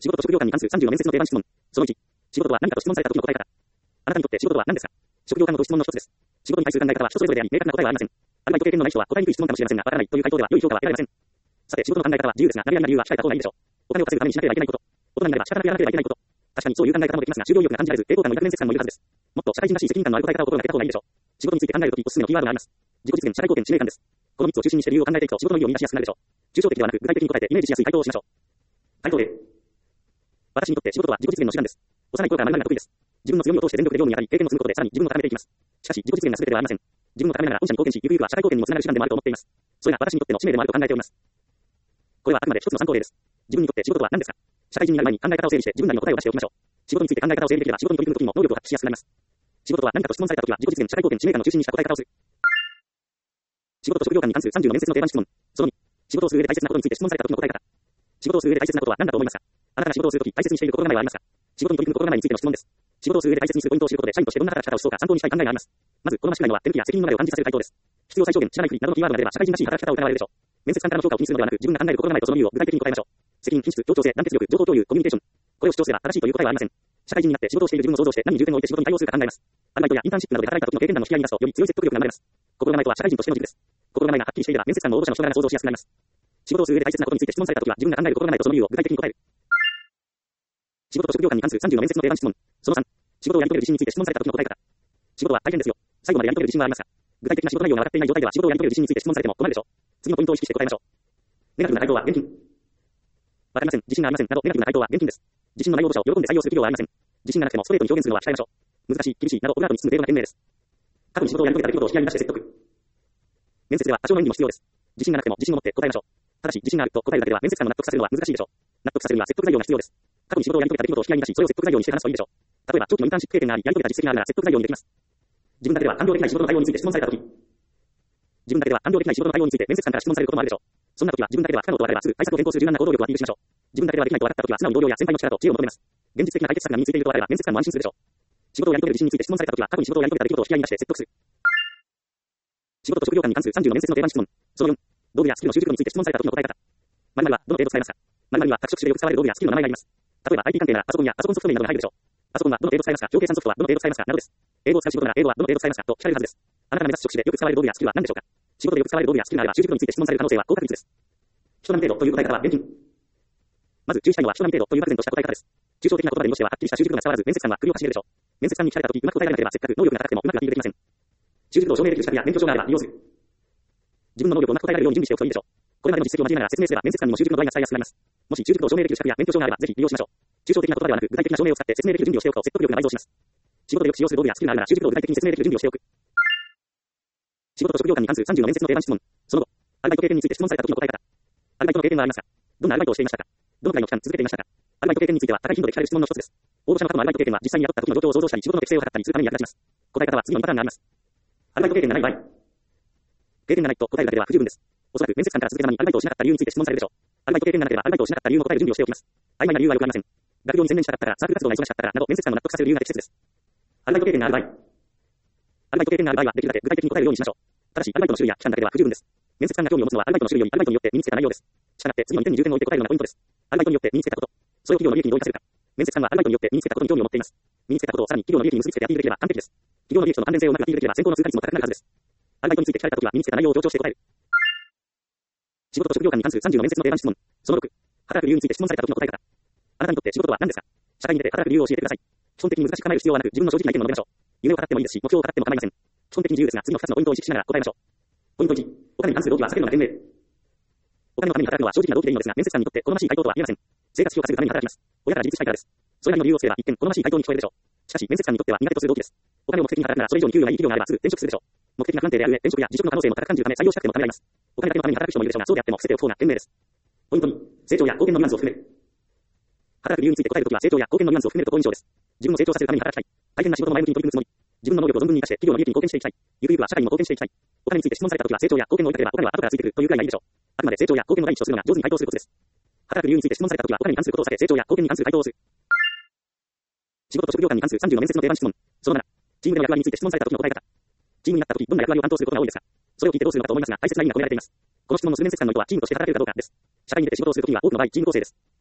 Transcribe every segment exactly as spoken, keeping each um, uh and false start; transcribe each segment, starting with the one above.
仕事と職業観に関するさんじゅうの面接の定番質問。そのいち、仕事とは何かと質問された時の答え方。あなたにとって仕事とは何ですか？職業観の質問の一つです。仕事に対する考え方は人それぞれであり、明確な答えはありません。アルバイト経験のない人は答えにくい質問かもしれませんが、わからないという回答では良い評価は得られません。さて、仕事の考え方は自由ですが、何々な理由は控えた方がいいでしょう。お金を稼ぐためにしなければいけないこと。大人になれば仕方なくやらなければいけないこと。確かにそういう考え方もできますが、就業意欲が感じられず、抵抗感の抱く面接官もいるはずです。もっと社会人らしい責任感のある答え方を心がけた方がいいでしょう。仕事について考えるときおすすめのキーワードがあります。自己実現、社会貢献、使命感です。このみっつを中心にして理由を考えていくと仕事の意義を見出しやすくなるでしょう。抽象的ではなく具体的に答えてイメージしやすい回答をしましょう。回答 A。私にとって仕事とは自己実現の手段です。幼い頃から何々が得意です。自分の強みを通して全力で業務に当たり、経験を積むことでさらに自分を高めていきます。しかし、自己実現が全てではありません。自分を高めながら御社に貢献し、ゆくゆくは社会貢献にもつながる手段でもあると思っています。それが私にとっての使命でもあると考えております。これはあくまで一つの参考例です。自分にとって仕事とは何ですか？社会人になる前に考え方を整理して自分なりの答えを出しておきましょう。仕事について考え方を整理できれば仕事に取り組むときにも能力を発揮しやすくなります。仕事とは何かと質問されたときは自己実現、社会貢献、使命感を中心にした答え方をする。仕事と職業観に関するさんじゅうの面接の定番質問。そのに、仕事をする上で大切なことについて質問されたときの答え方。仕事をする上で大切なことは何だと思いますか？あなたが仕事をするとき大切にしている心構えはありますか？仕事に取り組む心構えについての質問です。仕事をする上で大切にするポイントを知ることで社員としてどんな働き方をしそうか参考にしたい考えがあります。まず、好ましくないのは手抜きや責任逃れを感じさせる回答です。必要最小限、知らないふりなどのキーワードが出れば社会人らしい働き方を疑われるでしょう。面接官からの評価を気にするのではなく自分が考える心構えとその理由を具体的に答えましょう。責任、品質、協調性、団結力、情報共有、コミュニケーション。これを主張すれば正しいという答えはありません。社会人になって仕事をしている自分を想像して何に重点を置いて仕事に対応するか考えます。アルバイトやインターンシップなどで働いた時の経験談の引き合いに出すとより強い説得力が生まれます。心構えとは社会人としての軸です。心構えがはっきりしていれば面接官も応募者の人柄が想像しやすくなります。仕事をする上で大切なことについて質問された時は自分が考える心構えとその理由を具体的に答える。仕事と職業観に関するさんじゅうの面接の定番質問。そのさん、仕事をやり遂げる自信について質問された時の答え方。仕事は大変ですよ。最後までやり遂げる自信はありますか？具体的な仕事内容が分かっていない状態では仕事をやり遂げる自信について質問されても困るでしょう。次のポイントを意識して答えましょう。ネガティブな回答は現金。わかりません。自信がありません。などネガティブな回答は現金です。自信のない応募者を喜んで採用する企業はありません。自信がなくてもストレートに表現するのは控えましょう。難しい、厳しいなどオブラートに包む程度な件名です。過去に仕事をやり遂げた出来事を引き合いに出して説得。面接では多少の演技も必要です。自信がなくても自信を持って答えましょう。ただし自信があると答えるだけでは面接官を納得させるのは難しいでしょう。納得させるには説得材料が必要です。過去に仕事をやり遂げた出来事を引き合いに出し、それを説得材料にして話すといいでしょう。例えば長期のインターンシップ経験があり、やり遂げた実績があるなら説得材料にできます。自分だけでは完了できない仕事の対応について質問されたとき、自分だけでは完了できない仕事の対応について面接官から質問されることもあるでしょう。そんな時は自分だけでは不可能と分かればすぐ対策を変更する柔軟な行動力をアピールしましょう。自分だけではできないと分かった時は素直に同僚や先輩の力と知恵を求めます。現実的な解決策が身についていると分かれば面接官も安心するでしょう。仕事をやり遂げる自信について質問された時は過去に仕事をやり遂げた出来事を引き合いに出して説得する。仕事と職業観に関するさんじゅうの面接の定番質問。そのよん、道具やスキルの習熟度について質問された時の答え方。〇〇はどの程度使えますか？〇〇は各職種でよく使われる道具やスキルの名前があります。例えば アイティー 関係ならパソコンやパソコンソフト面などが入るでしょう。パソコンはどの程度使えますか？表計算ソフトはどの程度使えますかなどです。英語を使う仕事なら英語はどの程度使えますかと聞かれるはずです。あなたが目指す職種でよく使われる道具やスキルは何でしょうか？仕事でよく使われる道具やスキルがあれば習熟度について質問される可能性は高確率です。人並み程度という答え方は現金。まず注意したいのは人並み程度という漠然とした答え方です。抽象的な言葉で濁してははっきりした習熟度が伝わらず面接官は首をかしげるでしょう。面接官に聞かれた時うまく答えられなければせっかく能力が高くてもうまくアピールできません。習熟度を証明できる資格や免許証があれば利用する。自分の能力をうまく答えられるように準備しておくといいでしょう。これまでの実績を交えながら説明すれば面接官にも習熟の度合いが伝えやすくなります。もし習熟度を証明できる資格や免許証があればぜひ利用しましょう。抽象的な言葉ではなく具体的な証明を使って説明できる準備をしておくと説得力が倍増します。仕事でよく使用する道具やスキルがあるなら習熟度を具体的に説明できる準備をしておく。仕事と職業観に関するさんじゅうの面接の定番質問。その後、アルバイト経験について質問された時の答え方。アルバイトの経験はありますか？どんなアルバイトをしていましたか？どのくらいの期間続けていましたか？アルバイト経験については高い頻度で聞かれる質問の一つです。応募者の方のアルバイト経験は実際に雇った時の状況を想像したり仕事の適性を測ったりするために役立ちます。答え方は次のにパターンがあります。アルバイト経験がない場合。経験がないと答えるだけでは不十分です。おそらく面接官から続けたのにアルバイトをしなかった理由について質問されるでしょう。アルバイト経験がなければアルバイトをしなかった理由も答える準備をしておきます。曖昧な理由はよくありません。学業に専念したかったから、サークル活動が忙しかったからなど面接官を納得させる理由が適切です。アルバイト経験がある場合。アルバイト経験がある場合はできるだけ具体的に答えるようにしましょう。ただし、アルバイトの種類や期間だけでは不十分です。面接官が興味を持つのはアルバイトの種類よりアルバイトによって身につけた内容です。したがって次のにてんに重点を置いて答えるようなポイントです。アルバイトによって身につけたこと。それを企業の利益にどう生かせるか。面接官はアルバイトによって身につけたことに興味を持っています。身につけたことをさらに企業の利益に結びつけてアピールできれば完璧です。企業の利益との関連性をうまくアピールできれば選考の通過率も高くなるはずです。アルバイトについて聞かれたときは身につけた内容を強調して答える。仕事と職業観に関するさんじゅうの面接の定番質問。そのろく、働く理由について質問されたときの答え方。あなたにとって仕事とは何ですか？社会に出て働く理由を教えてください。基本的に難しく考える必要はなく自分の正直な意見を述べましょう。夢を語ってもいいですし、目標を語っても構いません。基本的に自由ですが次のふたつのポイントを意識しながら答えましょう。ポイントいち、お金に関する動機は避けるのが賢明。お金のために働くのは正直な動機でいいのですが、面接官にとって好ましい回答とは言えません。生活費を稼ぐために働きます。親から自立したいからです。それなりの理由をすれば一見好ましい回答に聞こえるでしょう。しかし面接官にとっては苦手とする動機です。お金を目的に働くならそれ以上に給与がいい企業があればすぐ転職するでしょう。目的が不安定である上、転職や辞職の可能性も高く感じるため採用したくてもためらいます。お金だけのために働く人もいるでしょうが、そうであっても伏せておく方が賢明です。ポイントに、成長や貢献のニュアンスを含める。働く理由について答えるときは成長や貢献のニュアンスを含めると好印象です。自分を成長させるために働きたい。大変な仕事の前向きに取り組むつもり。自分の能力を存分に生かして企業の利益に貢献していきたい。ゆくゆくは社会にも貢献していきたい。お金について質問されたときは成長や貢献を追いかければお金は後からついてくるというくらいがいいでしょう。あくまで成長や貢献の第一とするのが上手に回答することです。働く理由について質問されたときはお金に関することを避け成長や貢献に関する回答をする。仕事と職業観に関するさんじゅうの面接の定番質問。そのなな、チームでの役割について質問されたときの答え方。チームになったときどんな役割を担当することが多いですか？それを聞いてどうするのかと思いますが大切な意味が込められています。この質問のする面接官の意図はチームとして働けるかどうかです。社会に出て仕事をするときには多くの場合チーム構成です。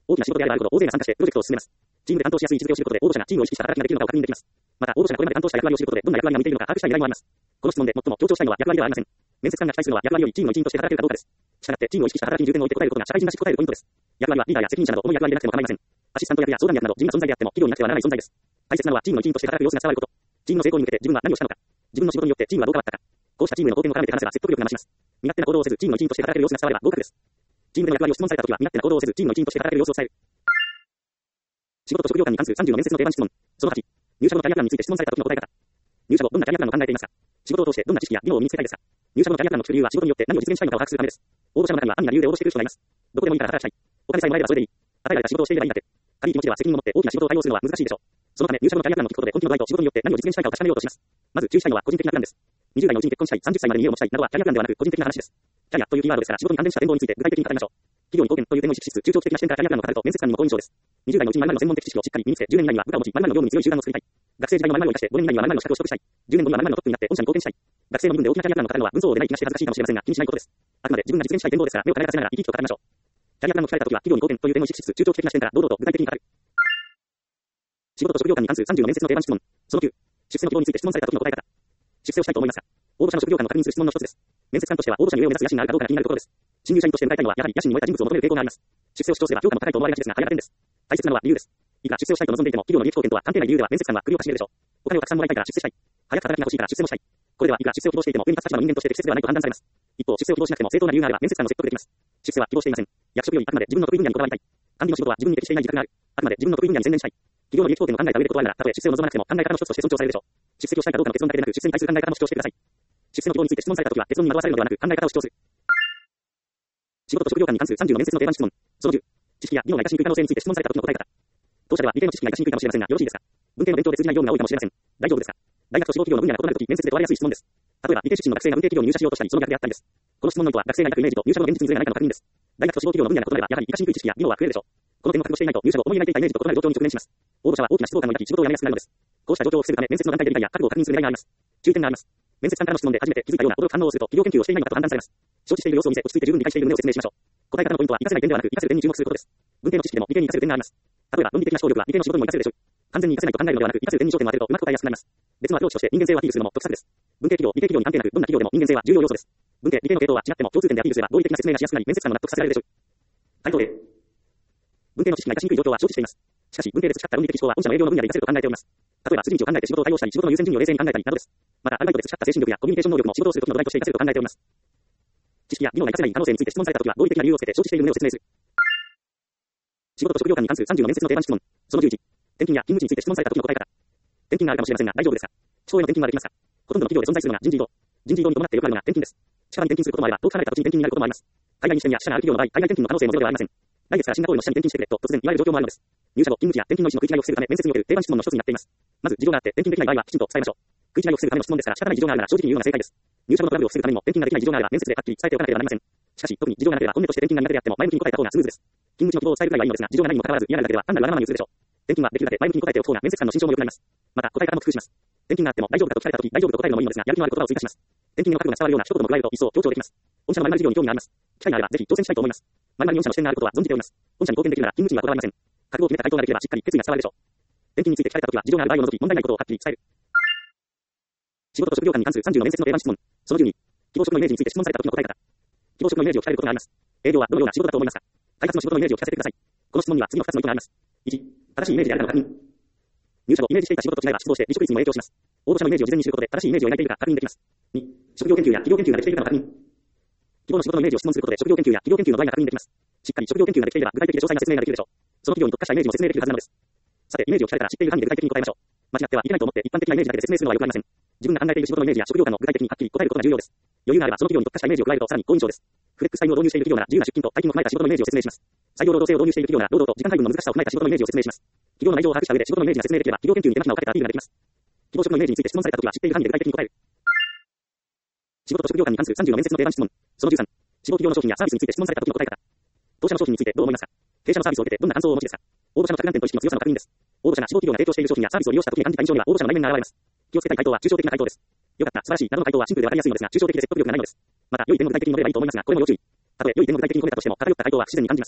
大きな仕事であればあるほど大勢が参加してプロジェクトを進めます。チームで担当しやすい実績を知ることで応募者がチームを意識した働きができるのかを確認できます。また、応募者がこれまで担当した役割を知ることでどんな役割が向いているのか把握したい狙いもあります。この質問で最も強調したいのは役割ではありません。面接官が期待するのは役割よりチームの一員として働けるかどうかです。したがってチームを意識した働きに重点を置いて答えることが社会人らしく答えるポイントです。役割はリーダーや責任者など重い役割でなくても構いません。アシスタント役や相談役など地味な存在であっても企業になくてはならない存在です。大切なのはチームの一員として働く様子が伝わること。チームの成功に向けて自分は何をしたのか。自分の仕事によってチームはどう変わったか。こうしたチームへの貢献を絡めて話せば説得力が増します。身勝手な行動をせずチームの一員として働ける様子が伝われば合格です。チームでの役割を質問されたときは身勝手な行動をせずチームの一員として働ける様子を伝える。仕事と職業観に関するさんじゅうの面接の定番質問。そのはち、入社後のキャリアプランについて質問されたときの答え方。入社後どんなキャリアプランを考えていますか。仕事を通してどんな知識や技能を身につけたいですか。入社後のキャリアプランの作る理由は仕事によって何を実現したいのかを把握するためです。応募者の中には安易な理由で応募している人がいます。どこでもいいから働きたい。お金さえもらえればそれでいい。与えられた仕事をしていればいいんだって。軽い気持ちでは責任を持って大きな仕事を対応するのは難しいでしょう。そのため入社後のキャリアプランを聞くことで根気の度合いと仕事によって何を実現したいかを確かめようとします。まず注意したいのは個人的なプランです。にじゅう代のうちに結婚したい、さんじゅっさいまでに家を持ちたいなどはキャリアプランではなく個人的な話です。キャリアというキーワードですから仕事に関連した展望について具体的に語りましょう。企業に貢献という点を意識しつつ中長期的な視点からキャリアプランを語ると面接官にも好印象です。にじゅう代のうちに〇〇の専門的知識をしっかり身につけ、じゅうねん以内には部下を持ち、〇〇の業務に強い集団を作りたい。学生時代の〇〇を生かしてごねん以内には〇〇の資格を取得したい。じゅうねんごには〇〇のトップになって御社に貢献したい。学生の部分で大きなキャリアプランを語るのは文章を出ない気がして恥ずかしいかもしれませんが気にしないことです。あくまで自分が実現したい展望ですから目を輝かせながら生き生きと語りましょう。キャリアプランを聞かれたときは企業に貢献という点を意識しつつ中長期的な視点から堂々と具体的に語る。仕事と職業観に関するさんじゅうの面接の定番質問。そのきゅう、出世の希望について質問されたときの答え方。出世をしたいと思いますか。応募者の職業観を確認する質問の一つです。面接官としては応募者に上を目指す野心があるかどうかが気になるところです。新入社員として迎えたいのはやはり野心に燃えた人物を求める傾向があります。出世を主張すれば評価も高いと思われがちですが、あれが点です。大切なのは理由です。いくら出世をしたいと望んでいても企業の利益貢献とは関係ない理由では面接官は首をかしげるでしょう。お金をたくさんもらいたいから出世したい。早く働きが欲しいから出世もしたい。これではいくら出世を希望していても上に立つ立場の人間として適切ではないと判断されます。一方、出世を希望しなくても正当な理由があれば面接官の説得できます。出世は希望していません。役職よりあくまで自分の得意分野にこだわりたい。管理の仕事は自分に適していない自覚がある。あくまで自分の得意分野に専念したい。企業の利益貢献を考えた上で断るなら、たとえ出世を望まなくても考え方の一つとして尊重されるでしょう。出世をしたいかどうかの結論だけでなく、出世に対する考え方も主張してください。出世の希望について質問されたときは結論に惑わされるのではなく考え方を主張する。仕事と職業観に関するさんじゅうの面接の定番質問。そのじゅう、知識や技能が活かしにくい可能性について質問されたときの答え方。当社では理系の知識が活かしにくいかもしれませんが、よろしいですか。文系の勉強で通じない業務が多いかもしれません。大丈夫ですか。大学と志望企業の分野が異なるとき面接で問われやすい質問です。例えば理系出身の学生が文系企業に入社しようとしたり、その逆であったりです。この質問の意図は学生が抱くイメージと入社後の現実にズレがないかの確認です。大学と志望企業の分野が異なればやはり活かしにくい知識や技能は増えるでしょう。この点を覚悟していないと入社後思い描いていたイメージと異なる状況に直面します。応募者は大きな失望感を抱き仕事を辞めやすくなるのです。こうした状況を防ぐため面接の段階で理解や覚悟を確認する狙いがあります。注意点があります。面接官からの質問で初めて気づいたような驚く反応をすると企業研究をしていないのかと判断されます。承知している様子を見せ落ち着いて十分に理解している旨を説明しましょう。答え方のポイントは活かせない点ではなく活かせる点に注目することです。文系の知識でも理系に活かせる点があります。例えば論理的な思考力は理系の仕事にも活かせるでしょう。完全に活かせないと考えるのではなく活かせる点に焦点を当てるとうまく答えやすくなります。別のアプローチとして人間性をアピールするのも得策です。文系企業、理系企業に関係なくどんな企業でも人間性は重要要素です。文系、理系の系統は違っても共通点でアピールすれば合理的な説明がしやすくなり面接官も納得させられるでしょう。回答 A。文系の知識が活かしにくい状況は承知しています。しかし文系で培った論理的思考は御社の営業の分野で活かせると考えております。例えば筋道を考えて仕事を対応したり仕事の優先順位を冷静に考えたりなどです。またアルバイトで培った精神力やコミュニケーション能力も仕事をするときの土台として活かせると考えております。知識や技能が活かせない可能性について質問されたときは合理的な理由をつけて承知している旨を説明する。仕事と職業観に関するさんじゅうの面接の定番質問。そのじゅういち、転勤や勤務地について質問されたときの答え方。転勤があるかもしれませんが大丈夫ですか。地方への転勤はできますか。ほとんどの企業で存在するのが人事異動。人事異動に伴ってよくあるのが転勤です。地方に転勤することもあれば遠く離れた土地に転勤になることもあります。海外に支店や支社がある企業の場合、海外転勤の可能性もゼロではありません。来月からシンガポールの支社に転勤してくれと突然言われる状況もあるのです。入社後、勤務地や転勤の意思の食い違いを防ぐため面接における定番質問の一つになっています。まず事情があって転勤できない場合はきちんと伝えましょう。食い違いを防ぐための質問ですから仕方ない事情があるなら正直に言うのが正解です。入社後のトラブルを防ぐためにも転勤ができない事情があれば面接ではっきり伝えておかなければなりません。しかし特に事情がなければ本音として転勤が苦手であっても前向きに答えた方がスムーズです。勤務地の希望を伝えるくらいはいいのですが事情がないにもかかわらず嫌なだけでは単なるわがままに移るでしょう。転勤はできるだけ前向きに答えておく方が面接官の心象も良くなります。また答え方も工夫します。転勤があっても大丈夫かと聞かれたとき大丈夫と答えるのもいいのですがやる気のある言葉を追加します。転勤の覚悟が伝わるような一言も加えると一層強調できます。御社の〇〇事業に興味があります。機会があればぜひ挑戦したいと思います。〇〇に御社の視点があることは存じております。御社に貢献できるなら勤務地にはこだわりません。覚悟を決めた回答ができればしっかり決意が伝わるでしょう。転勤について聞かれたときは事情がある場合を除き問題ないことをはっきり伝える。仕事と職業観に関するさんじゅうの面接の定番質問。そのじゅうに、希望職のイメージについて質問されたときの答え方。希望職のイメージを聞かれることがあります。営業はどのような仕事だと思いますか。開発の仕事のイメージを聞かせてください。この質問には次のふたつの意図があります。いち、正しいイメージであるかの確認。入社後イメージしていた仕事と違えば失望して離職率にも影響します。応募者のイメージを事前に知ることで正しいイメージを描いているか確認できます。に、職業研究や企業研究ができているかの確認。希望の仕事のイメージを質問することで職業研究や企業研究の度合いが確認できます。しっかり職業研究ができていれば具体的で詳細な説明ができるでしょう。その企業に特化したイメージも説明できるはずなのです。さてイメージを聞かれたら知っている範囲で具体的に答えましょう。間違ってはいけないと思って一般的なイメージだけで説明するのは良くありません。自分が考えている仕事のイメージや職業観を具体的にはっきり答えることが重要です。余裕があればその企業に特化したイメージを加えるとさらに好印象です。フレックスタイムを導入している企業なら自由な出勤と退勤を踏まえた仕事のイメージを説明します。採用労働制を導入している企業なら労働と時間配分の難しさを踏まえた仕事のイメージを説明します。企業の内容を把握した上で仕事のイメージが説明できれば企業研究に手間暇をかけたアピールができます。希望職のイメージについて質問されたときは知っている範囲で具体的に答える。仕事と職業観に関するさんじゅうの面接の定番質問。そのじゅうさん、志望企業の商品やサービスについて質問されたときの答え方。当社の商品についてどう思いますか。弊社のサービスを受けてどんな感想をお持ちですか。応募者の着眼点と意識の強さの確認です。応募者が志望企業が提供している商品やサービスを利用したときに感じた印象には応募者の内面が現れます。気をつけたい回答は抽象的な回答です。よかった、素晴らしいなどの回答はシンプルでわかりやすいのですが抽象的で説得力がないのです。また良い点も具体的に述べればいいと思いますがこれも要注意。たとえ良い点も具体的に述べたとしても偏った回答は不自然に感じます。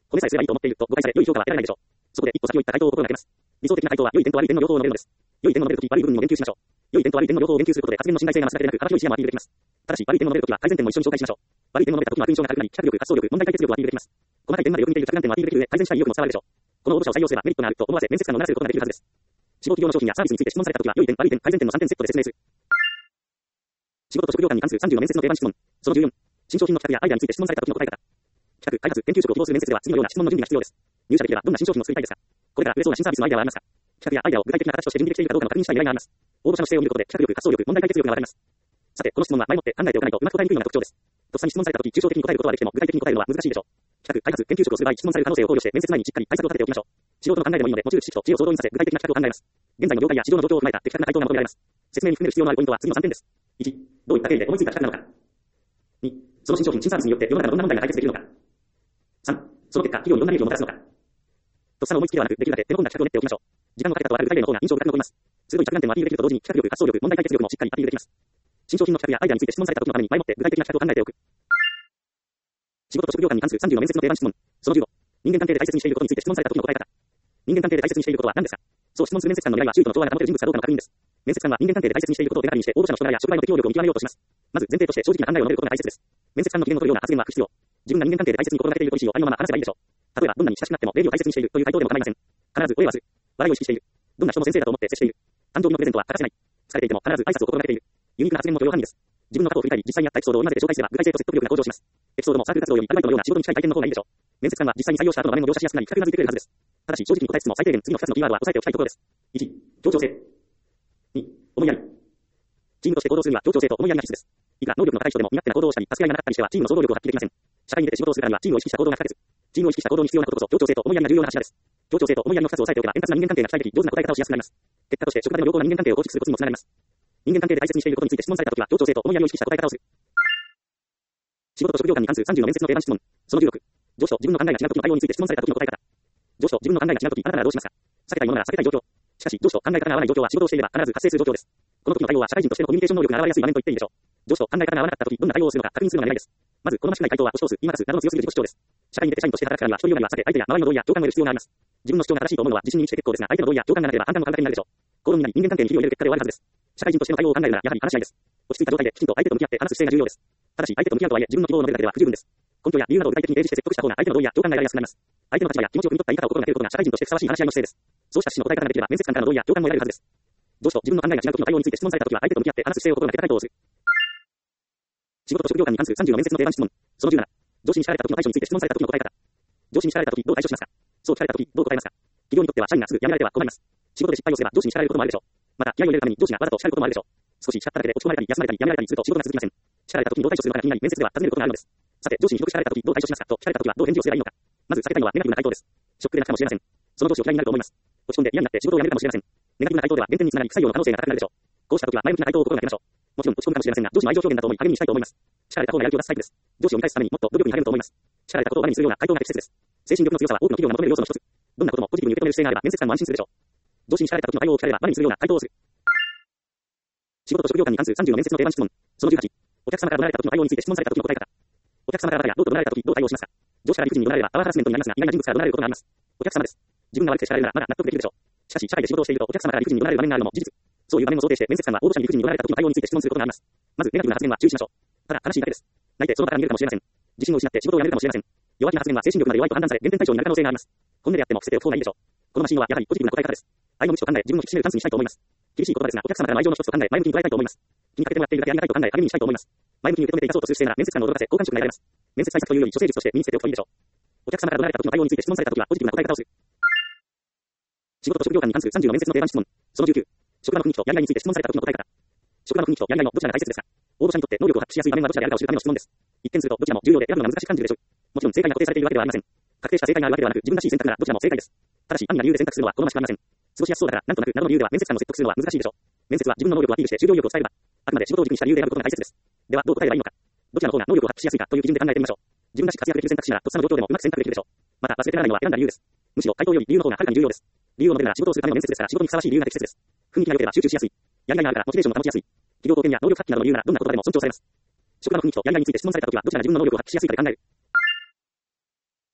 これさえすればいいと思っていると誤解され、良い評価は得られないでしょう。そこで一歩先を行った回答を心がけます。理想的な回答は良い点と悪い点の両方を述べるのです。良い点を述べるとき、悪い部分にも言及しましょう。良い点と悪い点の両方を言及することで発言の信頼性が増すだけでなく、幅広い視野もアピールできます。ただし、悪い点を述べるときは改善点も一緒に紹介しましょう。悪い点を述べたときは文章が軽くなり、企画力、発想力、問題解決力をアピールできます。細かい点までよく見ている着眼点もアピールできる上、改善したい意欲も伝わるでしょう。この応募者を採用すればメリットがあると思わせ、面接官をならせることができるはずです。志望企業の商品やサービスについて質問されたときは、良い点、悪い点、改善点のさんてんセットで説明する。仕事と職業観に関するさんじゅうの面接の定番質問。そのじゅうよん、新商品の企画やアイデアについて質問されたときの答え方。企画、開発、研究職を希望する面接では次のような質問の準備が必要です。入社できればどんな新商品を作りたいですか？これから売れそうな新サービスのアイデアはありますか？企画やアイデアを具体的な形として準備できているかどうかの確認したい狙いがあります。応募者の姿勢を見ることで企画力、発想力、問題解決力が分かります。さて、この質問は前もって考えておかないとうまく答えにくいのが特徴です。とっさに質問されたとき、抽象的に答えることはできても、具体的に答えるのは難しいでしょう。企画、開発、研究職をする場合、質問される可能性を考慮して面接前にしっかり対策を立てておきましょう。仕事の考えでもいいので、持ち主知識と知恵を総動員させ、具体的な企画を考えます。現在の業界や市場の状況を踏まえた的確な回答が求められます。説明に含める必要のあるポイントは次のさんてんです。いち、どういった経緯で思いついた企画なのか。に、その新商品、新サービスによって世の中のどんな問題が解決できるのか。さん、その結果、企業にどんな利益をもたらすのか。とっさの思いつきではなく、できるだけ手の込んだ企画を練っておきましょう。時間のかけ方とある具体例の方が印象深く残ります。鋭い着眼点をアピールできると同時に企画力、発想力、問題解決力もしっかりアピールできます。新商品の企画やアイデアについて質問された時のために前もって具体的な企画を考えておく。仕事と職業観に関するさんじゅうの面接の定番質問。そのじゅうご、人間関係で大切にしていることについて質問された時の答え方。人間関係で大切にしていることは何ですか？そう質問する面接官の狙いは周囲との調和が保てる人物かどうかの確認です。面接官は人間関係で大切にしていることを手がかりにして応募者の人柄や職場への適応力を見極めようとします。まず前提として正直な考えを述べることが大切です。面接官の機嫌の取るような発言は不必要。自分が人間関係で大切に心がけているポリシーをありのまま話せばいいでしょう。例えばどんなに親しくなっても礼儀を大切にしているという回答でも構いません。必ず声を合わす。笑いを意識している。どんな人も先生だと思って接している。誕生日のプレゼントは欠かせない。疲れていても必ず挨拶を心がけている。ユニークな発言も許容範囲です。自分の過去を振り返り、実際にあったエピソードを今までで紹介すれば具体性と説得力が向上します。エピソードもサークル活動よりアルバイトのような仕事に近い体験の方がいいでしょう。面接官は実際に採用した後の場面を描写しやすくなり、企画がづいてくれるはずです。ただし正直に答えつつも最低限次のふたつのキーワードは押さえておきたいところです。いち、協調性。に、思いやり。チームとして行動するには協調性と思いやりが必須です。いくら能力の高い人でも身勝手な行動をしたり、助け合いがなかったりしてはチームの総動力を発揮できません。社会に出て仕事をするからにはチームを意識した行動が不可欠。チームを意識した行動に必要なことこそ協調性と思いやりが重要な柱です。協調性と思いやりのふたつを押さえておけば円滑な人間関係が期待でき、上手な答え方をしやすくなります。結果として職場での良好な人間関係を構築するコツにもつながります。人間関係で大切にしていることについて質問されたときは協調性と思いやりを意識した答え方をする。仕事と職業観に関するさんじゅうの面接の定番質問。そのじゅうろく、上司と自分の考えが違うときの対応について質問されたときの答え方。上司と自分の考えが違うとき、あなたならどうしますか？避けたいものなら避けたい状況。しかし、上司と考え方が合わない状況は仕事をしていれば必ず発生する状況です。この時の対応は社会人としてのコミュニケーション能力が現れやすい場面と言っていいでしょう。上司と考え方が合わなかったとき、どんな対応をするのか確認するのが狙いです。まず、好ましくない回答は押し通す、言い渡すなどの強すぎる自己主張です。社会に出て社員として働くからには、人よりは避け、相手や周りの同意や共感を得る必要があります。自分の主張が正しいと思うのは自信に満ちて結構ですが、相手の同意や共感がなければ判断の感覚になるでしょう。行動になり人間関係に火を入れる結果で終わるはずです。社会人としての対応を考えるなら、やはり話し合いです。落ち着いた状態できちんと相手と向き合って話す姿勢が重要です。ただし、相手と向き合うとはいえ、自分の希望を述べるだけでは不十分です。根拠や理由などを具体的に提示して説得した方が相手の同意や共感が得られやすくなります。相手の立場や気持ちを汲み取った言い方を心がけることが社会人としてふさわしい話し合いの姿勢です。そうした趣旨の答え方ができれば面接官からの同意や共感も得られるはずです。上司と自分の考えが違う時の対応について質問された時は相手と向き合って話す姿勢を心がけた回答をする。仕事と職業観に関するさんじゅうの面接の定番質問。そのじゅうなな、上司に叱られた時の対処について質問された時の答え方。上司に叱られた時どう対処しますか？そう聞かれた時どう答えますか？企業にとっては社員がすぐ辞められては困ります。仕事で失敗をすれば上司に叱られることもあるでしょう。また気合を入れるために上司がわざと叱ることもあるでしょう。少し叱っただけで落ち込まれたり休まれたり辞められたりすると仕事が続きません。叱られた時にどう対処するのかが気になり面接では尋ねることがあるのです。さて上司にひどく叱られた時どう対処しますかと聞かれた時はどう返事をすればいいのか。まず避けたいのはネガティブな回答です。ショックでなくかもしれません。その上司を嫌いになると思います。落ち込んで嫌になって仕事を辞めるかもしれません。ネガティブな回答では減点につながり不採用の可能性が高くなるでしょう。こうした時は前向きな回答を心がけましょう。もちろん落ち込むかもしれませんが、上司の愛情表現だと思い励みにしたいと思います。叱られた方がやる気を出すタイプです。上司を見返すためにもっと努力に励むと思います。叱られたことを我慢にするような回答が適切です。精神力の強さは多くの企業が求める要素の一つ。どんなこともポジティブに受け止める姿勢があれば面接官も安心するでしょう。上司に叱られた時の対応を聞かれれば我慢にするような回答をする。仕事と職業観に関するさんじゅうの面接の定番質問。そのじゅうはち、お客様から怒られた時の対応について質問された時の答え方。お客様からどうと怒られた時どう対応しますか？上司から理不尽に怒られればパワーハラスメントになりますが、意外な人物から怒られることがあります。お客様です。自分が悪くて叱られるならまだ納得できるでしょう。しかし社会で仕事をしているとお客様から理不尽に怒られる場面があるのも事実。そういう場面を想定して面接官は応募者に理不尽に怒られた時の対応について質問することがあります。まずネガティブな発言は注意しましょう。ただ悲しいだけです。泣いてその場から逃げるかもしれません。自信を失って仕事を辞めるかもしれません。弱気な発言は精神力が弱いと判断され減点対象になる可能性があります。本音であっても伏せておく方がいいでしょう。このマシンはやはりポジティブな答え方です。愛の無知と考え自分の引き締めるチャンスにしたいと思います。厳しい言葉ですがお客様からの愛情の一つと考え前向きに捉えたいと思います。気にかけてもらっているだけありがたいと考え励みにしたいと思います。前向きに受け止めて生かそうとする姿勢なら面接官を驚かせ好感触が得られます。面接対策というより処世術として身につけておくといいでしょう。お客様から怒られた時の対応について質問された時はポジティブな答え方をする。仕事と職業観に関するさんじゅうの面接の定番質問。そのじゅうきゅう、職場の雰囲気とやりがいについて質問された時の答え方。職場の雰囲気とやりがいのどちらが大切ですか？応募者にとって能力を発揮しやすい場面はどちらであるかを知るための質問です。一見するとどちらも重要で選ぶのが難しく感じるでしょう。もちろん正解が固定されているわけではありません。確定した正解があるわけではなく自分らしい選択ならどちらも正解です。ただし安易な理由で選択するのは好ましくありません。過ごしやすそうだからなんとなくなどの理由では面接官を説得するのは難しいでしょう。面接は自分の能力をアピールして就業意欲を伝えれば、あくまで仕事を軸にした理由で選ぶことが大切です。ではどう答えればいいのか。どちらの方が能力を発揮しやすいかという基準で考えてみましょう。自分らしく活躍できる選択肢ならとっさの状況でもうまく選択できるでしょう。また忘れてならないのは選んだ理由です。むしろ回答より理由の方がはるかに重要です。理由を述べるなら仕事をするための面接ですから仕事にふさわしい理由が適切です。雰囲気が良ければ集中しやすい。やりがいがあるからモチベーションも保ちやすい。企業貢献や能力発揮などの理由ならどんな言葉でも尊重されます。職場の雰囲気とやりがいについて質問されたときはどちらが自分の能力を発揮しやすいかで考える。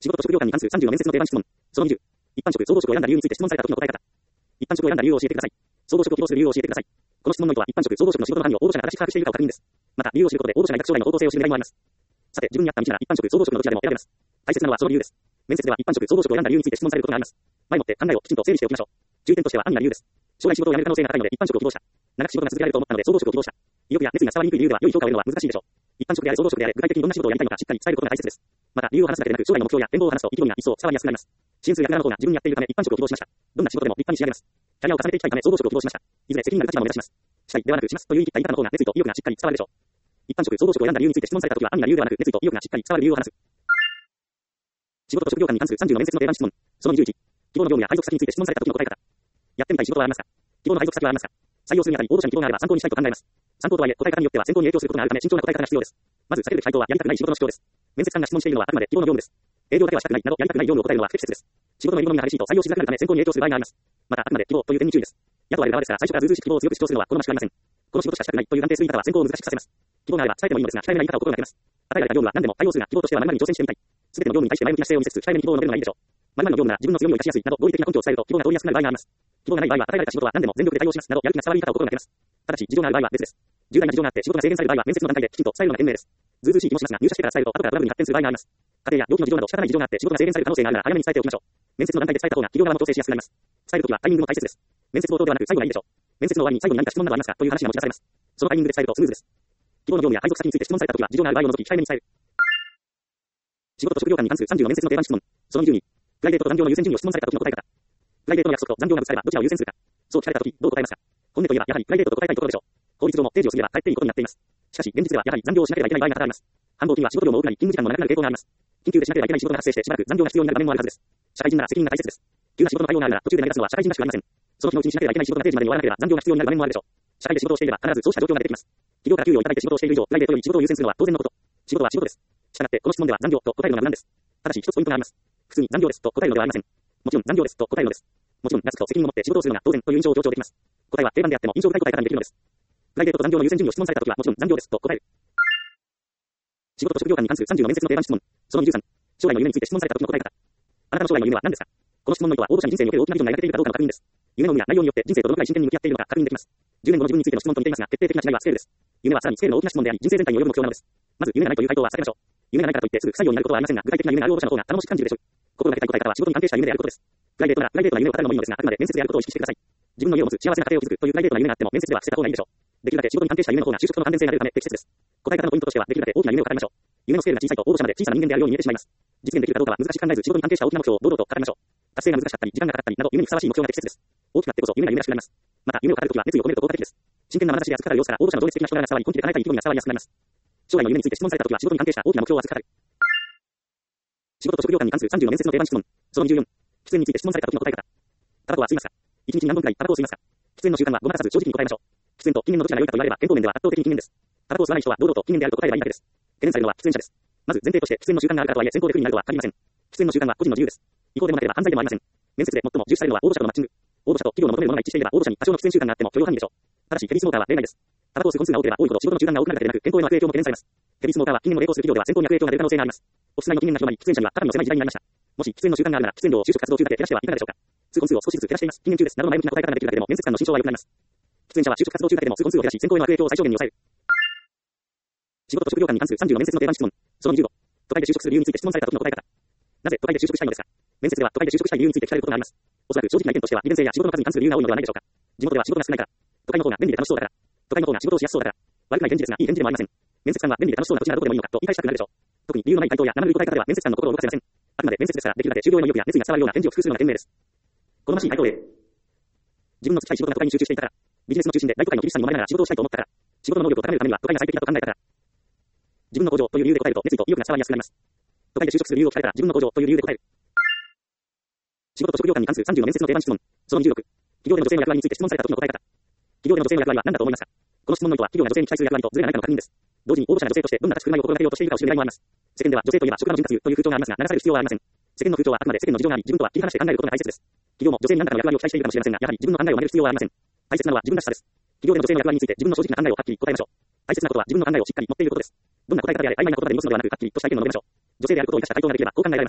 仕事と職業観に関するさんじゅうの面接の定番質問。そのにじゅう。一般職、総合職を選んだ理由について質問された時の答え方。一般職を選んだ理由を教えてください。総合職を希望する理由を教えてください。この質問の意図は一般職、総合職の仕事の範囲を応募者が正しく把握しているかを確認です。また、理由を知ることで応募者が将来の方向性を知る狙いもあります。さて、自分に合った道なら一般職、総合職のどちらでも選べます。大切なのはその理由です。面接では一般職、総合職を選んだ理由について質問されることがあります。前もって考えをきちんと整理しておきましょう。重点としては安易な理由です。将来仕事を辞める可能性が高いので一般職を希望者。長く仕事が続けられると思ったので総合職を希望者。意欲や熱意が伝わりにくい理由では良い評価を得るのは難しいでしょう。一般職であれ総合職であれ具体的にどんな仕事をやりたいのかしっかり伝えることが大切です。また理由を話すだけでなく将来の目標や展望を話すと意気込みが一層伝わりやすくなります。支援する役柄の方が自分に合っているため一般職を希望しました。どんな仕事でも立派に仕上げます。キャリアを重ねていきたいため総合職を希望しました。いずれ責任ある立場を目指します。したいではなくしますという言い切った言い方の方が熱意と意欲がしっかり伝わるでしょう。一般職、総合職を選んだ理由について質問されたときは安易な理由ではなく熱意と意欲がしっかり伝わる理由を話す。仕事と職業観に関するさんじゅうの面接の定番質問。そのにじゅういち。希望の業務や配属先について質問されたときの答え方。やってみたい仕事はありますか？希望の配属先はありますか？採用するにあたり応募者に希望があれば参考にしたいと考えます。参考とはいえ答え方によっては選考に影響することがあるため慎重な答え方が必要です。まず避けるべき回答はやりたくない仕事の主張です。面接官が質問しているのはあくまで希望の業務です。営業だけはしたくないなどやりたくない業務を答えるのは不適切です。仕事の入り込みが激しいと採用しづらくなるため選考に影響する場合があります。またあくまで希望という点に注意です。雇われる側ですから最初からずうずうしく希望を強く主張するのは好ましくありません。この仕事しかしたくないという断定する言い方は選考を難しくさせます。希望があれば伝えてもいいのですが控えめな言い方を心がけます。与えられた業務は何でも対応するが希望としては何々に挑戦してみたい。すべての業務に対して前向きな姿勢を見せつつ控えめに希望を述べるのがいいでしょう。〇〇の業務なら自分の強みを生かしやすいなど合理的な根拠を伝えると希望が通りやすくなる場合があります。希望がない場合は与えられた仕事は何でも全力で対応しますなどやる気が伝わる言い方を心がけます。ただし事情がある場合は別です。重大な事情があって仕事が制限される場合は面接の段階できちんと伝えるのが賢明です。ずうずうしい気もしますが入社してから伝えると後からトラブルに発展する場合があります。家庭や病気の事情など仕方ない事情があって仕事が制限される可能性があるなら早めに伝えておきましょう。面接の段階で伝えた方が企業側も調整しやすくなります。伝えるときはタイミングも大切です。面接冒頭ではなく最後がいいでしょう。面接の終わりに最後に何か質問などありますかという話が持ち出されます。そのタイミングで伝えるとスムーズです。希望の業務や配属先について質問されたときは事情がある場合を除き控えめに伝える。仕事と職業観に関するさんじゅうの面接の定番質問。そのにじゅうに。プライベートと残業の優先順位を質問されたときの答え方。プライベートの約束と残業がぶつかればどちらを優先するか。そう聞かれたときどう答えますか。本音といえばやはりプライベートと答えたいところでしょう。法律上も定時を過ぎれば帰っていいことになっています。しかし現実ではやはり残業をしなければいけない場合が多々あります。繁忙期には仕事量も多くなり勤務時間も長くなる傾向があります。緊急でしなければいけない仕事が発生してしばらく残業が必要になる場面もあるはずです。社会人なら責任が大切です。急な仕事の対応があるなら途中で投げ出すのは社会人らしくありません。その日のうちにしなければいけない仕事が定時までに終わらなければ残業が必要になる場面もあるでしょう。社会で仕事をしていれば必ずそうした状況が出てきます。企業から給与をいただいて仕事をしている以上プライベートより仕事を優先するのは当然のこと。仕事は仕事です。したがってこの質問では残業と答えるのが無難です。ただし一つポイントがあります。普通に残業ですと答えるのではありません。もちろん残業ですと答えるのです。もちろん懐くと責任を持って仕事をするのが当然という印象を強調できます。答えは定番であっても印象深い答え方にできるのです。プライベートと残業の優先順位を質問されたときはもちろん残業ですと答える。仕事と職業観に関するさんじゅうの面接の定番質問。そのにじゅうさん。将来の夢について質問されたときの答え方。あなたの将来の夢は何ですか。この質問の意図は応募者に人生における大きなビジョンが描けているかどうかの確認です。夢の意味や内容によって人生とどのくらい真剣に向き合っているのか確認できます。じゅうねんごの自分についての質問と似ていますが決定的な違いはスケールです。夢はさらにスケールの大きな質問であり人生全体に及ぶ目標なのです。まず夢がないという回答は避けましょう。夢がないからといってすぐ不採用になることはありませんが具体的な夢がある応募者の方が頼もしく感じるでしょう。心がけたい答え方は仕事に関係した夢であることです。プライベートならプライベートな夢を語るのもいいのですがあくまで面接であることを意識してください。自分の家を持つ幸せな家庭を築くというプライベートな夢があっても面接では捨てた方がいいでしょう。できるだけ仕事に関係した夢の方が就職との関連性が出るため適切です。答え方のポイントとしてはできるだけ大きな夢を語りましょう。夢のスケールが小さいと応募者まで小さな人間であるように見えてしまいます。実現できるかどうかは難しく考えず仕事に関係した大きな目標を堂々と語りましょう。達成が難しかったり時間がかかったりなど夢にふさわしい目標が適切です。大きくなってこそ夢が夢らしくなります。また夢を語るときは熱意を込めると効果的です。真剣な眼差しで熱く語る様子から応募者の情熱的な人柄が伝わり根気で叶えたい意気込みが伝わりやすくなります。将来の夢について質問されたときは仕事に関係した大きな目標を熱く語る。仕事と職業観に関するさんじゅうの面接の定番質問。そのにじゅうよん。喫煙について質問されたときの答え方。タバコは吸いますか。いちにちに何本くらいタバコを吸いますか。喫煙の習慣はごまかさず正直に答えましょう。喫煙と禁煙のどちらが良いかと言われれば健康面では圧倒的に禁煙です。タバコを吸わない人は堂々と禁煙であると答えればいいだけです。懸念されるのは喫煙者です。まず前提として喫煙の習慣があるかとはいえ選考で不利になるとは限りません。喫煙の習慣は個人の自由です。違法でもなければ犯罪でもありません。面接で最も重視されるのは応募者とのマッチング。応募者と企業の求めるものが一致していれば応募者に多少の喫煙習慣があっても許容範囲でしょう。ただしヘビースモーカーは例外です。タバコを吸う本数が多ければ多いほど仕事の習慣が多くなるだけでなく健康への悪影響も懸念されます。ヘビースモーカーは禁煙を励行する企業では選考に悪影響が出る可能性があります。オフィス内の禁煙が広まり喫煙者には肩身の狭い時代になりました。もし喫煙の習慣があるなら喫煙量を就職活動中だけ減らしてはいかがでしょうか。通本数を少しずつ減らしています。禁煙中ですなどの前向きな答え方ができるだけでも面接官の心象は良くなります。喫煙者は就職活動中だけでも通本数を減らし選考への悪影響を最小限に抑える。仕事と職業観に関するさんじゅうの面接の定番質問。そのにじゅうご。都会で就職する理由について質問された時の答え方。なぜ都会で就職したいのですか。面接では都会で就職したい理由について聞かれることがあります。おそらく正直な意見としては利便性や仕事の数に関する理由が多いのではないでしょうか。地元では仕事が少ないから。都会の方が便利で楽しそうだから。都会の方が仕事をしやすそうだから。悪くない返事ですがいい返事でもありません。面接官は便利で楽しそうな土地ならどこでもいいのかと言い返したくなるでしょう。特に理由のない回答や生ぬるい答え方では面接官の心を動かせません。あくまで面接ですからできるだけ就業への意欲や熱意が伝わるような返事を工夫するのが賢明です。好ましい回答例。自分の就きたい仕事が都会に集中していたから。ビジネスの中心で大都会の厳しさにもまれながら仕事をしたいと思ったから。仕事の能力を高めるためには都会が最適だと考えたから。自分の向上という理由で答えると熱意と意欲が伝わりやすくなります。都会で就職する理由を聞かれたら自分の向上という理由で答える。仕事と職業観に関するさんじゅうの面接の定番質問。そのにじゅうろく。企業での女性の役割について質問された時の答え方。企業での女性の役割は何だと思いますか。この質問の意図は企業が女性に期待する役割とズレがないかの確認です。同時に応募者が女性としてどんな立ち振る舞いを心がけようとしているかを知る狙いもあります。世間では女性といえば職場の潤滑油という風潮がありますが流される必要はありません。世間の風潮はあくまで世間の事情があり自分とは切り離して考えることが大切です。企業も女性に何らかの役割を期待しているかもしれませんがやはり自分の考えを曲げる必要はありません。大切なのは自分らしさです。企業での女性の役割について自分の正直な考えをはっきり答えましょう。大切なことは自分の考えをしっかり持っていることです。どんな答え方であれ曖昧な言葉で濁すのではなくはっきりとした意見を述べましょう。女性であることを生かした回答ができればこう考えられます。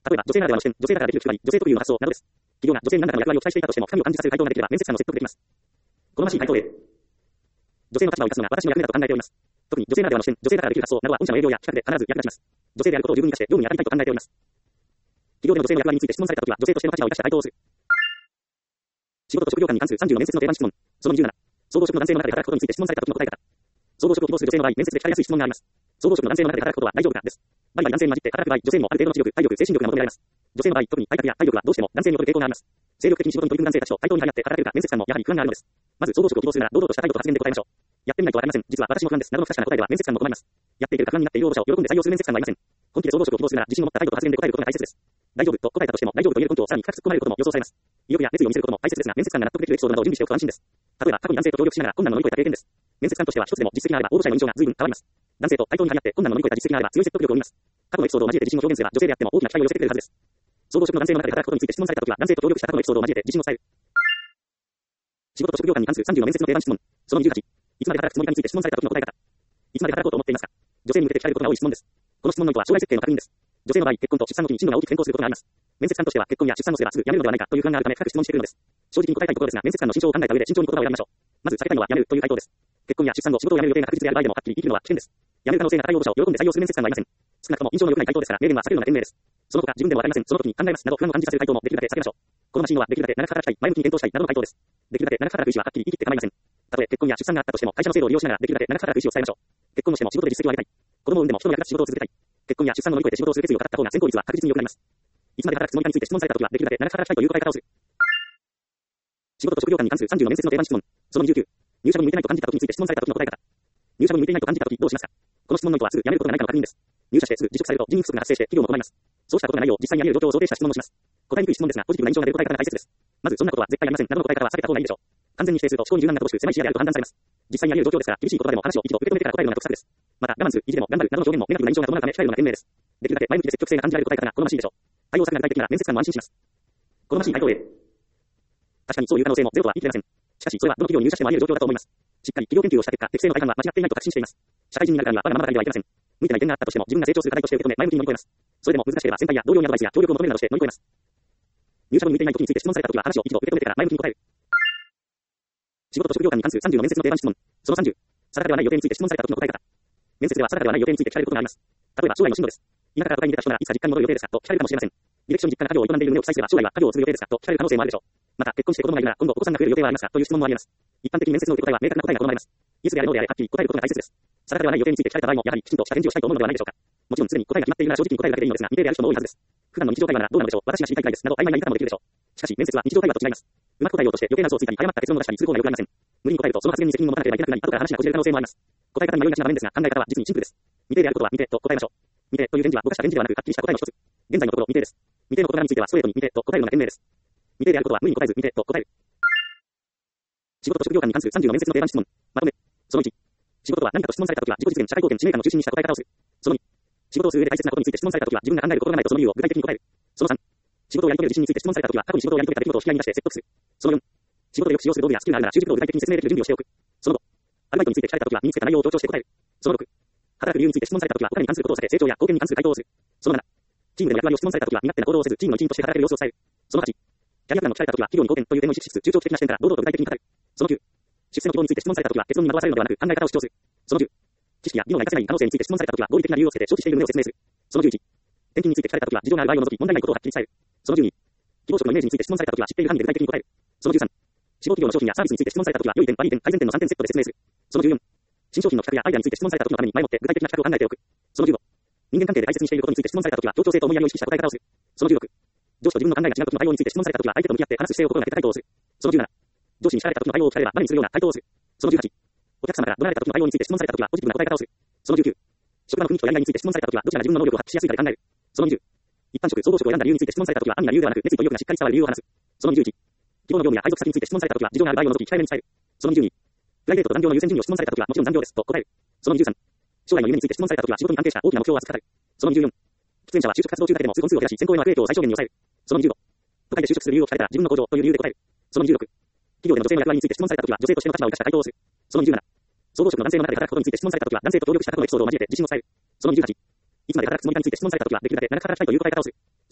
例えば、女性ならではの視点、女性だからできる気配り、女性特有の発想などです。企業が女性に何らかの役割を期待していたとしても、不可を感じさせる回答ができれば、面接官の説得できます。好ましい回答 A。女性の立場を生かすのが私の役目だと考えております。特に女性ならではの視点、女性だからできる発想などは御社の営業や企画で必ず役立ちます。女性であることを十分に活かして業務に当たりたいと考えております。企業での女性の役割について質問されたときは、女性としての立場を生かした回答をする。仕事と職業間に関するさんじゅうの面接の定番質問。そのにじゅうなな。総合職の男性の中で働くことについて質問されたときの答え方。総合職を希望する女性の場合、面接で聞かれやすい質問があります。総合職の男性の中で働くことは大丈夫かです。場合は男性に混じって働く場合、女性にもある程度の知力、体力、精神力が求められます。女性の場合、特に体格や体力はどうしても男性に劣る傾向があります。精力的に仕事に取り組む男性たちと対等に張り合って働けるか、面接官もやはり不安があるのです。まず、総合職を希望するなら、堂々とした態度と発言で答えましょう。やってみないとわかりません。実は私も不安です。などの不確かな答えでは面接官も困ります。やっていけるか不安になっている応募者を喜んで採用する面接官はいません。本気で総合職を希望するなら、自信を持った態度と発言で答えることが大切です。大丈夫と答えたとしても、大丈夫と言える根拠をさらに深く突っ込まれることも予想されます。意欲や熱意を見せることも大切ですが、面接官が納得できるエピソードなどを準備しておくと安心です。例えば、過去に男性と協力しながら困難を乗り越えた経験です。面接官としては一つでも実績があれば、応募者への印象が随分変わります。男性と対等に張り合って困難を乗り越えた実績があれば強い説得力を生みます。過去のエピソードを交えて自信を表現すれば、女性であっても大きな期待を寄せてくれるはずです。総合職の男性の中で働くことについて質問されたときは、男性と協力した過去のエピソードを交えて自信を伝える。仕事と職業間に関するさんじゅうの面接の定番質問。そのにじゅうはち。いつまで働くつもりかについて質問されたときの答え方。いつまで働こうと思っていますか。女性に向けて聞かれることが多い質問です。この質問の意図は将来設計の確認です。女性の場合、結婚と出産の時に進路が大きく変更することがあります。面接官としては結婚や出産のすればすぐ辞めるのではないかという不安があるため深く質問しているのです。正直に答えたいところですが、面接官の心情を考えた上で慎重に言葉を選びましょう。まず避けたいのは辞めるという回答です。結婚や出産後仕事を辞める予定が確実である場合でもはっきり言い切るのは危険です。辞める可能性が高い応募者を喜んで採用する面接官はいません。少なくとも印象の良くない回答ですから、明言は避けるのが賢明です。その他、自分でもわかりません。その時に考えますなど不安を感じさせる回答もできるだけ避けましょう。このマシンはできるだけ長く働きたい、前向きに検討したいなどの回答です。できるだけ長く働く意思ははっきり言い切って構いません。たとえ結婚や出産があったとしても、会社の制度を利用しながらできるだけ長く働く意思を伝えましょう。結婚をしても仕事で実績を上げたい。子供を産んでも人の役立つ仕事を続けたい。結婚や出産を乗り越えて仕事をする決意を語った方が選考率は確実に良くなります。いつまで働くつもりかについて質問されたときは、できるだけ長く働きたいという答え方をする。仕事と職業間に関するさんじゅうの面接の定番質問。そのにじゅうきゅう。入社後に向いてないと感じたときについて質問されたときの答え方。入社後に向いていないと感じたときどうしますか。この質問の意図はすぐ辞めることがないかの確認です。入社してすぐ辞職されると人員不足が発生して企業も困ります。そうしたことがないよう実際にあり得る状況を想定した質問をします。答えにくい質問ですが、ポジティブな印象が出る答え方が大切です。まず、そんなことは絶対ありませんなどの答え方は避けた方がいいでしょう。完全に否定すると思考に柔軟な乏しく狭い視野であると判断されます。実際にあり得る状況ですから、厳しい言葉でも話を一度受け止めてから答えるのが得策です。また、我慢する、意地でも頑張るなどの表現もネガティブな印象が伴うため控えるのが賢明です。できるだけ前向きで積極性が感じられる答え方が好ましいでしょう。対応策が具体的なら面接官も安心します。好ましい回答 A。確かにそういう可能性もゼロとは言い切れません。しかし、それはどの企業に入社してもあり得る状況だと思います。しっかり企業研究をした結果、適正の大半は間違っていないと確信しています。社会人になるからにはまだまだではいけません。向いてない点があったとしても自分が成長する課題として受け止め前向きに乗り越えます。それでも難しければ先輩や同僚にアドバイスや協力を求めるなどして乗り越えます。入社後に向いていない時について質問された時は話を一度受け止めてから前向きに答える。仕事と職業間に関するさんじゅうの面接の定番質問。そのさんじゅう。定かではない予定について質問された時の答え方。面接では定かではない予定について聞かれることがあります。例えば将来の進路です。田舎から都会に出た人ならいつか実家に戻る予定ですかと聞かれるかもしれません。ディレクション実家が家業を営んでいる旨を記載すれば将来は家業を継ぐ予定ですかと聞かれる可能性もあるでしょう。また結婚して子供がいるなら今後お子さんが増える予定はありますかという質問もあります。一般的に面接の受け答えは明確な答えが好まれます。イエスであれノーであれはっきり答えることが大切です。定かではない予定について聞かれた場合もやはりきちんとした返事をしたいと思うのではないでしょうか。もちろんすでに答えが決まっているなら正直に答えるだけでいいのですが、未定である人も多いはずです。普段の日常会話ならどうなのでしょう。私が知りたいくらいです。など曖昧な言い方もできるでしょう。しかし面接は日常会話と違います。うまく答えようとして余計な嘘をついたり誤った結論を出したりする方が良くありません。無理に答えるとその発言に責任を持たなければいけなくなり後から話がこじれる可能性もあります。答え方に迷いがちな場面ですが考え方は実にシンプルです。未定であることは未定と答えましょう。未定という返事はぼかした返事ではなくはっきりした答えの一つ。現在のところ未定です。未定の事柄についてはストレートに未定と答えるのが賢明です。未定であることは無理に答えず未定と答える。仕事と職業間に関するさんじゅうの面接の定番質問。まとめ。そのいち。仕事とは何かと質問されたときは自己実現、社会貢献、使命感を中心にした答え方をする。そのに。仕事をする上で大切なことについて質問されたときは自分が考えることがないとその理由を具体的に答える。そのさん。仕事をやり遂げる自信について質問されたときは過去に仕事をやり遂げた出来事を引き合いに出して説得する。そのよん。仕事でよく使用する道具やスキルがあるなら習熟度を具体的に説明できる準備をしておく。そのご。アルバイトについて聞かれたときは身につけた内容を強調して答える。そのろく。働く理由について質問されたときは他に関することを避け成長や貢献に関する回答をする。そのなな。チームでの役割を質問されたときは身勝手な行動をせずチームの一員として働ける様子を伝える。そのはち。キャリアプランの聞かれたときは企業に貢献という点を意識しつつ中長期的な視点から堂々と具体的に語る。そのきゅう。出世の希望について質問されたときは結論に惑わされるのではなく考え方を主張する。そのじゅう。知識や技能が活かせない可能性について質問されたときは合理的な理由をつけて承知している旨を説明する。そのじゅういち。転勤について聞かれたときは事情がある場合を除き問題ないことをはっきり伝える。そのじゅうに。希望職のイメージについて質問されたときは知っている範囲で具体的に答える。そのじゅうさん。志望企業の商品やサービスについて質問されたときは良い点、悪い点、改善点のさんてんセットで説明する。そのじゅうよん。新商品の企画やアイデアについて質問されたときのために前もって具体的な企画を考えておく。そのじゅうご。人間関係で大切にしていることについて質問されたときは協調性と思いやりを意識した答え方をする。そのじゅうろく。上司と自分の考えが違うときの対応について質問されたときは相手と向き合って話す姿勢を心がけて回答をする。そのじゅうなな。上司に叱られたときの対応を聞かれれば何にするような回答をする。そのじゅうはち。お客様から怒られたときの対応について質問されたときはポジティブな答え方をする。そのじゅうきゅう。職場の雰囲気とやりがいについて質問されたときはどちらが自分の能力を発揮しやすいかで考える。そのにじゅう。一般職、総合職を選んだ理由について質問されたときは安易な理由ではなく熱意と意欲がしっかり伝わる理由を話す。そのにじゅういち。希望の業務や配属先について質問されたときは事情がある場合を除き控えめに伝える。そのにじゅうに。プライベートと残業の優先順位を質問されたときはもちろん残業ですと答える。そのにじゅうさん。将来の夢について質問されたときは仕事に関係した大きな目標を熱く語る。そのにじゅうよん。喫煙者は就職活動中だけでも数本数を減らし選考への悪影響を最小限に抑える。そのにじゅうご。都会で就職する理由を聞かれたら自分の向上という理由で答える。そのにじゅうろく。企業での女性の役割について質問されたときは女性としての立場を生かした回答をする。そのにじゅうなな。総合職の男性の中で働くことについて質問されたときは男性と協力した過去のエピソードを交えて自信を伝える。そのにじゅうはち。いつまで働くつもりかについて質問されたときはできるだけ長く働きたいという答え方をする。そ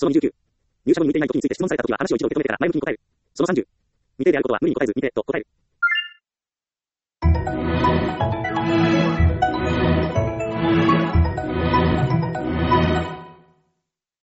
そのにじゅうきゅう、入社後に向いていない時について質問された時は話を一度受け止めてから前向きに答える。そのさんじゅう、未定であることは無理に答えず、未定と答える。